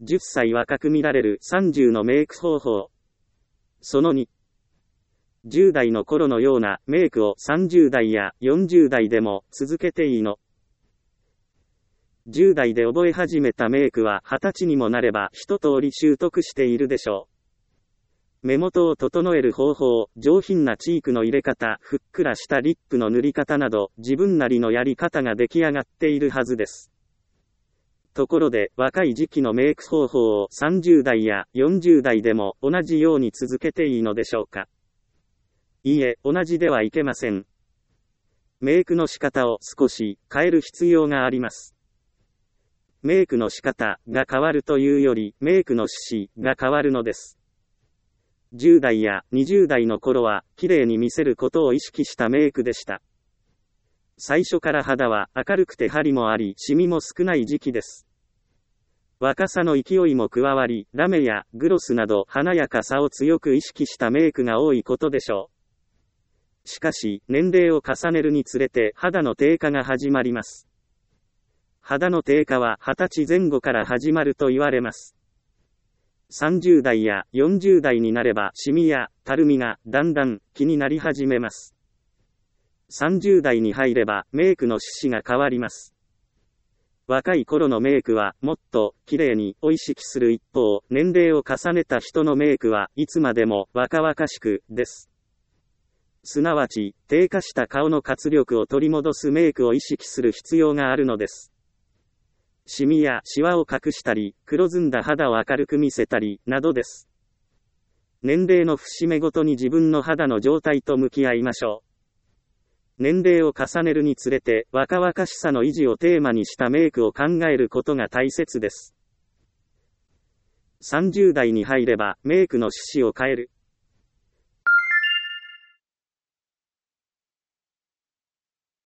10歳若く見られる30のメイク方法。その2。10代の頃のようなメイクを30代や40代でも続けていいの。10代で覚え始めたメイクは20歳にもなれば一通り習得しているでしょう。目元を整える方法、上品なチークの入れ方、ふっくらしたリップの塗り方など、自分なりのやり方が出来上がっているはずです。ところで、若い時期のメイク方法を30代や40代でも同じように続けていいのでしょうか。いいえ、同じではいけません。メイクの仕方を少し変える必要があります。メイクの仕方が変わるというより、メイクの趣旨が変わるのです。10代や20代の頃は、綺麗に見せることを意識したメイクでした。最初から肌は明るくて張りもあり、シミも少ない時期です。若さの勢いも加わり、ラメやグロスなど華やかさを強く意識したメイクが多いことでしょう。しかし、年齢を重ねるにつれて肌の低下が始まります。肌の低下は20歳前後から始まると言われます。30代や40代になればシミやたるみがだんだん気になり始めます。30代に入ればメイクの趣旨が変わります。若い頃のメイクはもっと綺麗にを意識する一方、年齢を重ねた人のメイクはいつまでも若々しくです。すなわち、低下した顔の活力を取り戻すメイクを意識する必要があるのです。シミやシワを隠したり、黒ずんだ肌を明るく見せたり、などです。年齢の節目ごとに自分の肌の状態と向き合いましょう。年齢を重ねるにつれて、若々しさの維持をテーマにしたメイクを考えることが大切です。30代に入れば、メイクの趣旨を変える。